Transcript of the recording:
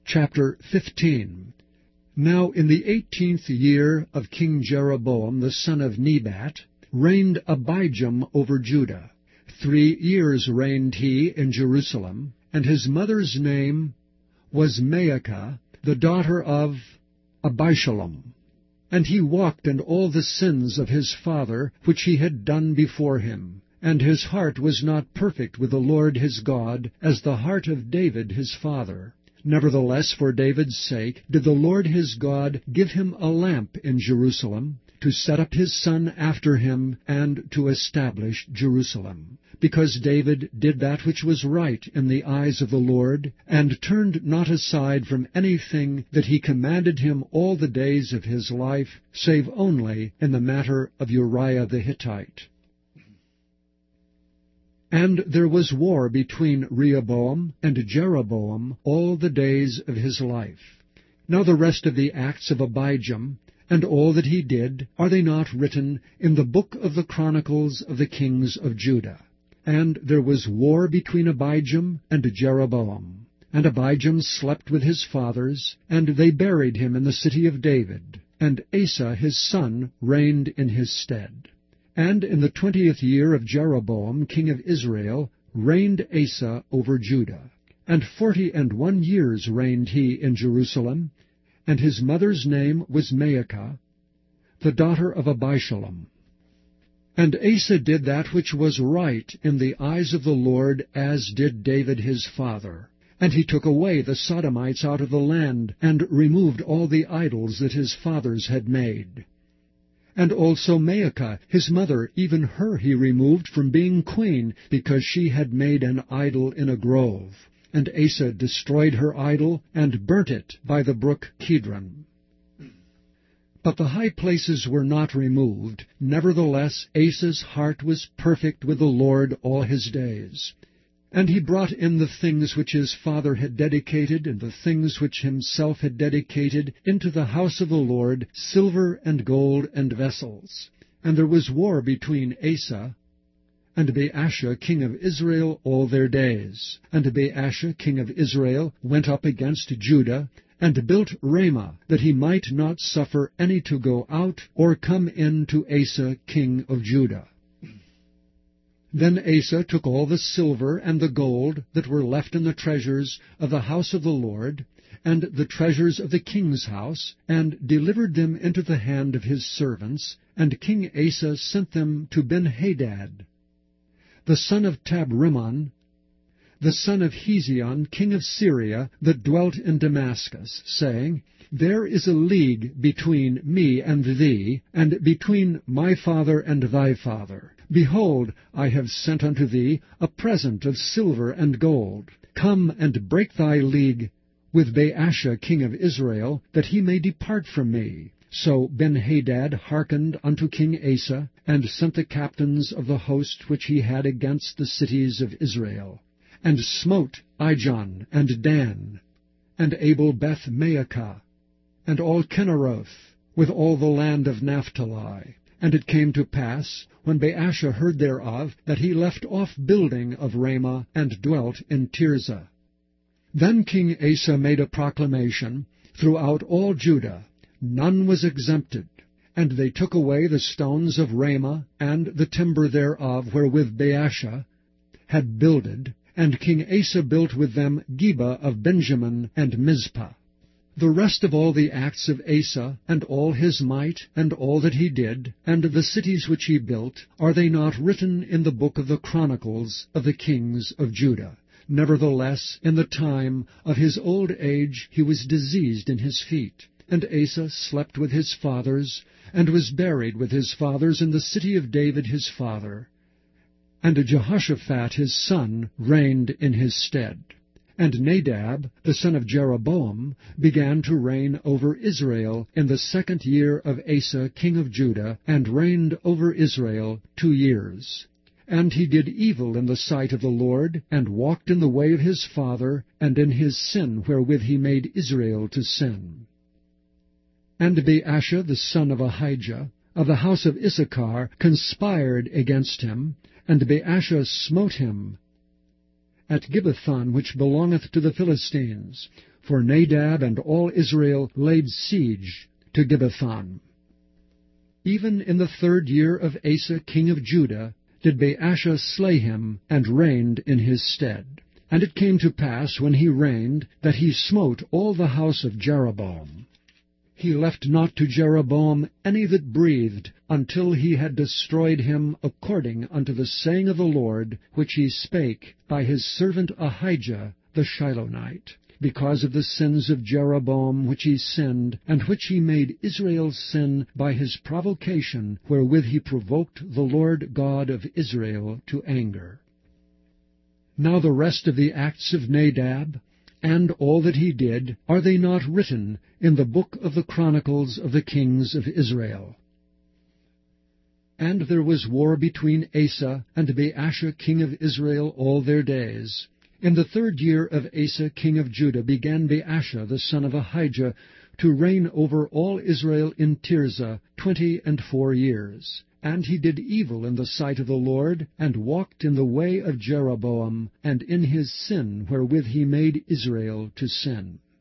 Chapter 15. Now in the 18th year of King Jeroboam the son of Nebat reigned Abijam over Judah. 3 years reigned he in Jerusalem, and his mother's name was Maacah, the daughter of Abishalom. And he walked in all the sins of his father, which he had done before him. And his heart was not perfect with the Lord his God, as the heart of David his father. Nevertheless, for David's sake, did the Lord his God give him a lamp in Jerusalem, to set up his son after him, and to establish Jerusalem. Because David did that which was right in the eyes of the Lord, and turned not aside from anything that he commanded him all the days of his life, save only in the matter of Uriah the Hittite. And there was war between Rehoboam and Jeroboam all the days of his life. Now the rest of the acts of Abijam, and all that he did, are they not written in the book of the Chronicles of the kings of Judah? And there was war between Abijam and Jeroboam. And Abijam slept with his fathers, and they buried him in the city of David. And Asa his son reigned in his stead. And in the 20th year of Jeroboam king of Israel reigned Asa over Judah. And 41 years reigned he in Jerusalem, and his mother's name was Maacah, the daughter of Abishalom. And Asa did that which was right in the eyes of the Lord, as did David his father. And he took away the Sodomites out of the land, and removed all the idols that his fathers had made. And also Maacah, his mother, even her he removed from being queen, because she had made an idol in a grove. And Asa destroyed her idol, and burnt it by the brook Kidron. But the high places were not removed. Nevertheless, Asa's heart was perfect with the Lord all his days. And he brought in the things which his father had dedicated, and the things which himself had dedicated, into the house of the Lord, silver and gold and vessels. And there was war between Asa and Baasha king of Israel all their days. And Baasha king of Israel went up against Judah, and built Ramah, that he might not suffer any to go out or come in to Asa king of Judah. Then Asa took all the silver and the gold that were left in the treasures of the house of the Lord, and the treasures of the king's house, and delivered them into the hand of his servants, and King Asa sent them to Benhadad, the son of Tabrimon, the son of Hezion, king of Syria, that dwelt in Damascus, saying, There is a league between me and thee, and between my father and thy father. Behold, I have sent unto thee a present of silver and gold. Come and break thy league with Baasha king of Israel, that he may depart from me. So Benhadad hearkened unto King Asa, and sent the captains of the host which he had against the cities of Israel, and smote Ijon, and Dan, and Abel-Beth-Maacah, and all Kinneroth, with all the land of Naphtali. And it came to pass, when Baasha heard thereof, that he left off building of Ramah, and dwelt in Tirzah. Then King Asa made a proclamation throughout all Judah, none was exempted. And they took away the stones of Ramah, and the timber thereof, wherewith Baasha had builded, and King Asa built with them Geba of Benjamin, and Mizpah. The rest of all the acts of Asa, and all his might, and all that he did, and the cities which he built, are they not written in the book of the Chronicles of the kings of Judah? Nevertheless, in the time of his old age he was diseased in his feet. And Asa slept with his fathers, and was buried with his fathers in the city of David his father. And Jehoshaphat his son reigned in his stead. And Nadab, the son of Jeroboam, began to reign over Israel in the 2nd year of Asa king of Judah, and reigned over Israel 2 years. And he did evil in the sight of the Lord, and walked in the way of his father, and in his sin wherewith he made Israel to sin. And Baasha the son of Ahijah, of the house of Issachar, conspired against him, and Baasha smote him at Gibbethon, which belongeth to the Philistines. for Nadab and all Israel laid siege to Gibbethon. Even in the 3rd year of Asa king of Judah did Baasha slay him, and reigned in his stead. And it came to pass, when he reigned, that he smote all the house of Jeroboam. He left not to Jeroboam any that breathed, until he had destroyed him, according unto the saying of the Lord, which he spake by his servant Ahijah the Shilonite, because of the sins of Jeroboam which he sinned, and which he made Israel sin by his provocation, wherewith he provoked the Lord God of Israel to anger. Now the rest of the acts of Nadab, and all that he did, are they not written in the book of the Chronicles of the kings of Israel? And there was war between Asa and Baasha king of Israel all their days. In the 3rd year of Asa king of Judah began Baasha the son of Ahijah to reign over all Israel in Tirzah 24 years. And he did evil in the sight of the Lord, and walked in the way of Jeroboam, and in his sin wherewith he made Israel to sin.